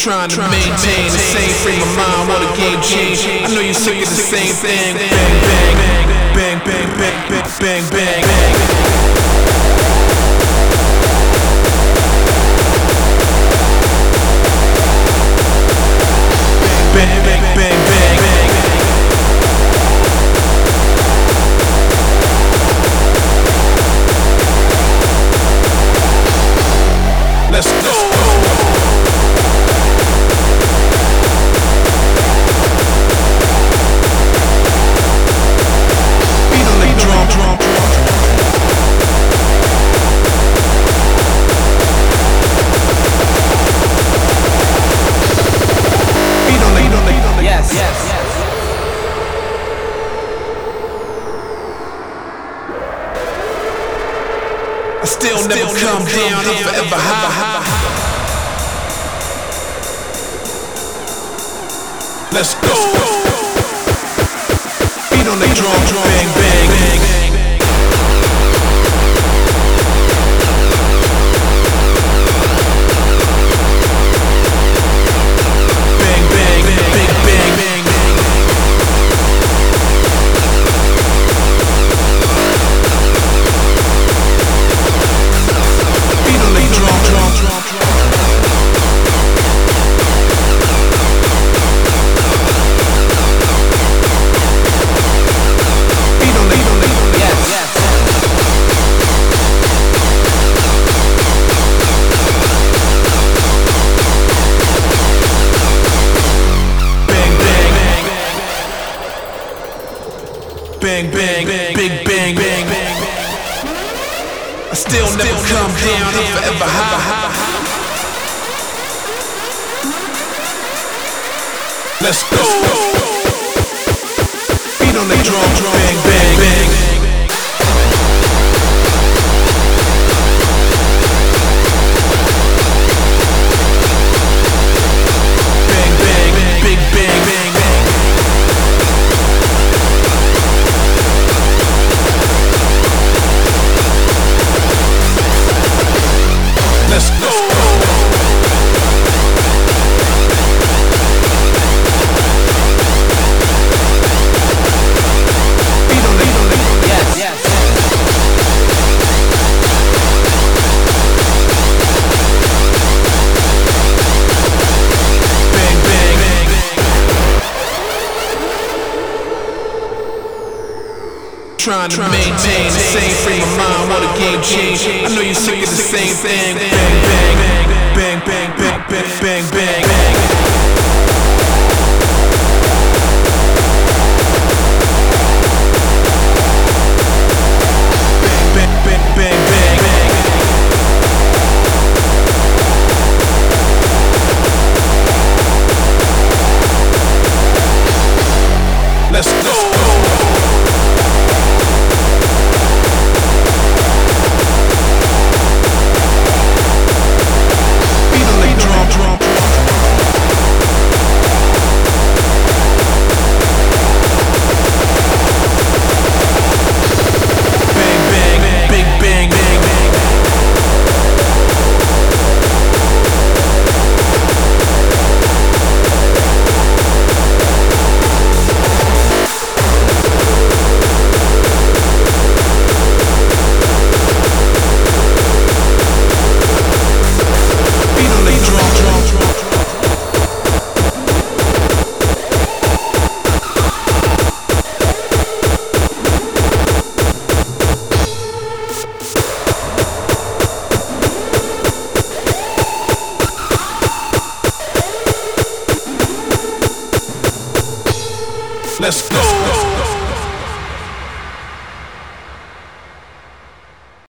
Trying to maintain the same frame of mind while the game change. I know you're sick of the same thing. Bang, bang, bang, bang, bang, bang, bang, bang. Bang, bang, bang, bang, bang. Let's go. Beat on the drum. Beat on the yes. I still never come down, I'm forever high. Let's go. Beat on the drum, bang, bang, bang. Bang, bang, bang, bang, bang. Beat on the drum. Bang, bang, big bang, bang, bang. I still never come down, I'm forever high. Let's go. Beat on the drum, bang, bang, bang. Bang, bang, big bang, bang, bang. Let's go. Beat on it. Yes. Bang, bang, bang. Trying to maintain the same frame of mind while the game change. I know you're sick of the same thing. Bang, bang, bang, bang, bang, bang, bang, bang, bang. Bang, bang, bang, bang, bang. Let's go. Let's go.